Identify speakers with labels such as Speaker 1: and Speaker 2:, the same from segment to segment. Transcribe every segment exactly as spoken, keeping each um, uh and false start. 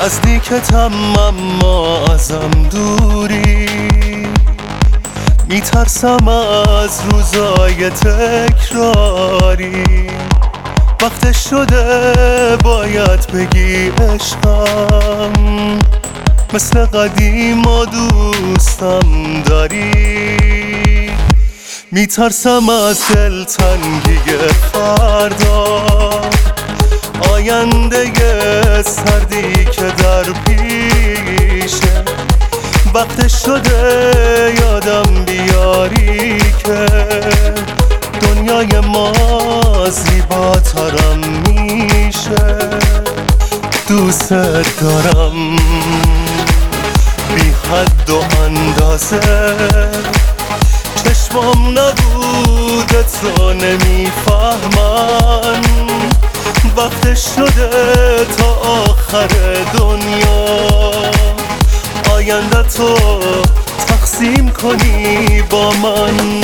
Speaker 1: نزدیکتم اما ازم دوری، میترسم از روزای تکراری. وقت شده باید بگی عشقم، مثل قدیما دوستم داری. میترسم از دلتنگی فردا، آینده سردی که در پیشه. وقت شده یادم بیاری که دنیای ما زیباترم میشه. دوست دارم بی حد و اندازه، چشمام نبودت رو نمیفهمن. وقت شده تا آخر دنیا آینده تو تقسیم کنی با من.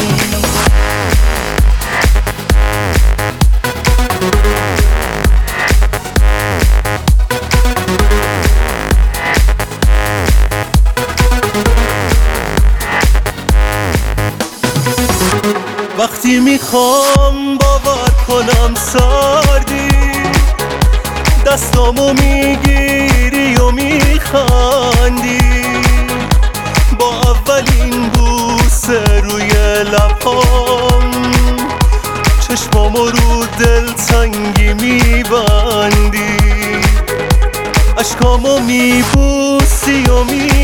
Speaker 1: وقتی میخوام باور کنم سردی، دستامو میگیری و میخندی. با اولین بوسه روی لبام چشمامو رو دلتنگی میبندی. اشکامو میبوسی و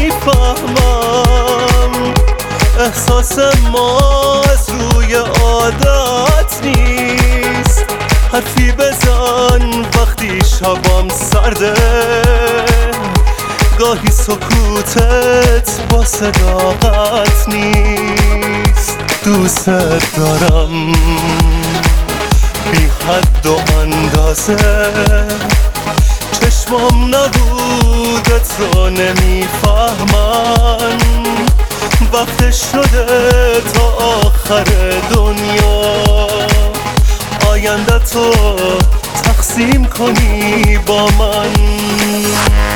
Speaker 1: میفهمم احساس ما از روی عادت نیست. حرفی بزن وقتی شبم سرده، گاهی سکوتت با صداقت نیست. دوست دارم بی حد و اندازه، چشمام نبودت رو نمیفهمن. وقت شده تا آخر دنیا آینده تو تقسیم کنی با من.